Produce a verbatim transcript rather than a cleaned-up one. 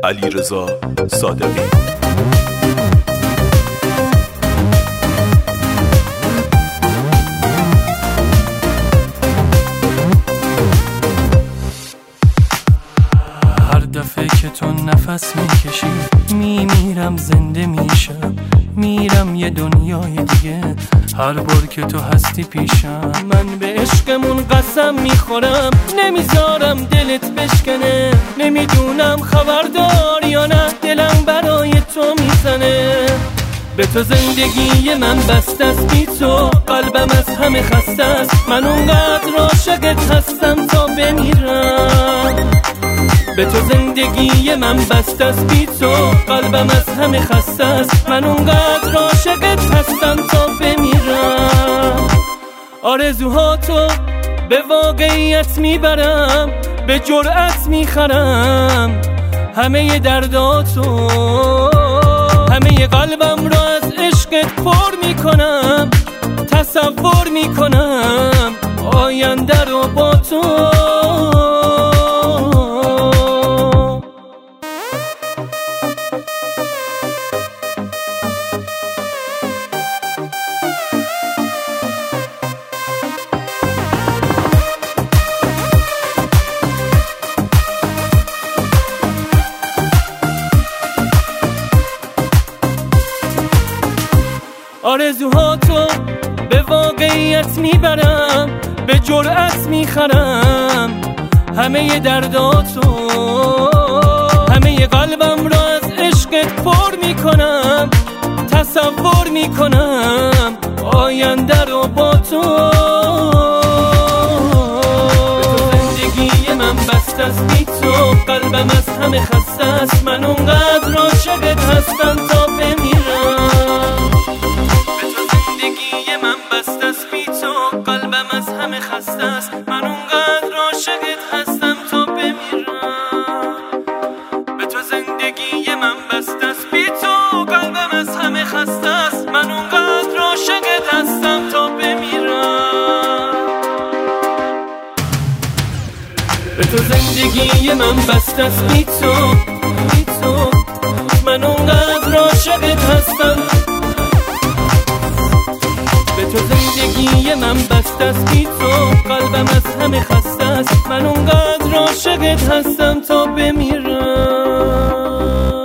علیرضا صادقی. هر دفعه که تو نفس میکشی میمیرم، زنده میشم، میرم یه دنیای دیگه. هر بار که تو هستی پیشم من به عشقمون قسم میخورم، نمیذارم دلت بشکنه. نمیدونم خبردار یا نه، دلم برای تو میزنه. به تو زندگی من بسته است، بی تو قلبم از همه خسته است. من اونقدر عاشقت هستم تا بمیرم. به تو زندگی من بسته است، بی تو قلبم از همه خسته است. من اونقدر عاشقت هستم تا بمیرم. آرزوهاتو به واقعیت میبرم، به جرأت میخرم همه درداتو. همه قلبم را از عشقت پر میکنم، تصور میکنم آینده رو با تو. آرزوهاتو به واقعیت میبرم، به جرأت میخرم همه درداتو. همه قلبم را از عشقت پر میکنم، تصور میکنم آینده رو با تو. به تو زندگی من بسته است، بی تو قلبم از همه خسته است. من اونقدر عاشقت هستم تا بمیرم. قلبم از همه خسته است. من اونقدر عاشقت هستم تا بمیرم. به تو زندگی من بسته است، بی تو قلبم از همه خسته است. من اونقدر عاشقت هستم تا بمیرم. به تو زندگی من بسته است، بی تو بی تو من اونقدر عاشقت هستم. به تو زندگی من بسته است، بی تو قلبم از همه خسته است. من اونقدر عاشقت هستم تا بمیرم.